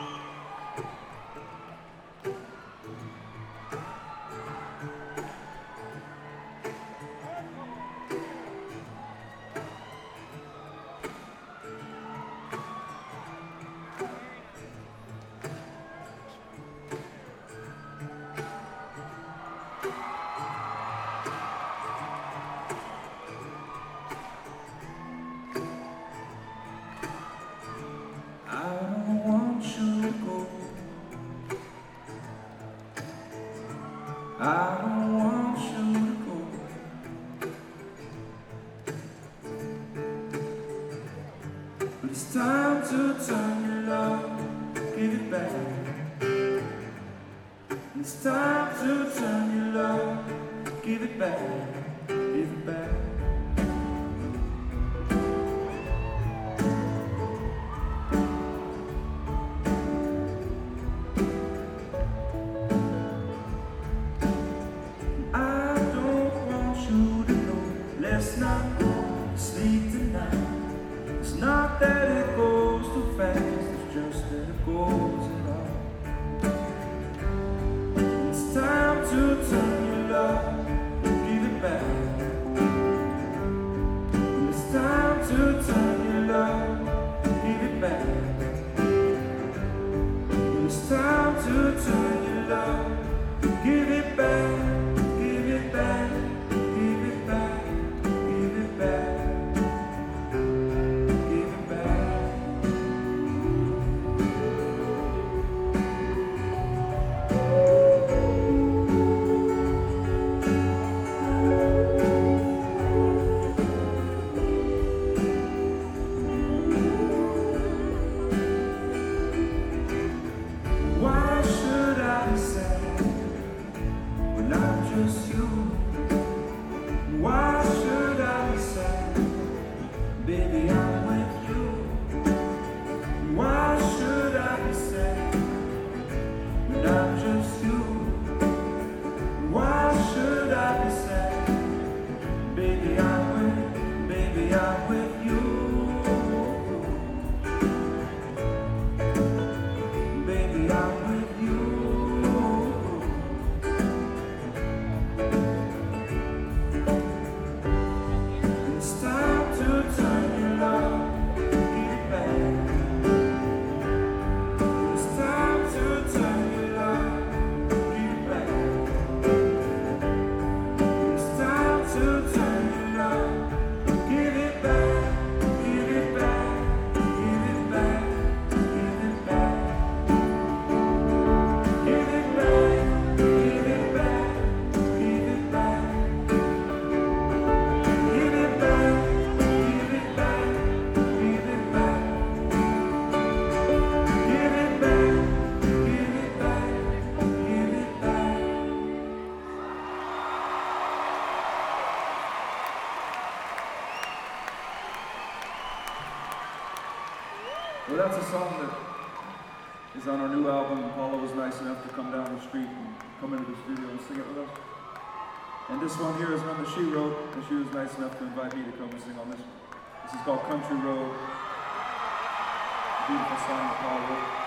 I don't want you to go. But it's time to turn your love, give it back. It's time to turn your love, give it back, give it back. Let's not go to sleep tonight. It's not that it goes too fast, it's just that it goes it all. It's time to turn your love, give it back. It's time to turn your love, give it back. It's time to turn your love, give it back, give it back. Just you. Why should I be sad? Baby, I'm with you. Why should I be sad when I'm just you? Why should I be sad? Baby, I'm with you. Baby, I'm with you. Well, that's a song that is on our new album. Paula was nice enough to come down the street and come into the studio and sing it with us. And this one here is one that she wrote, and she was nice enough to invite me to come and sing on this one. This is called Country Road. A beautiful song that Paula wrote.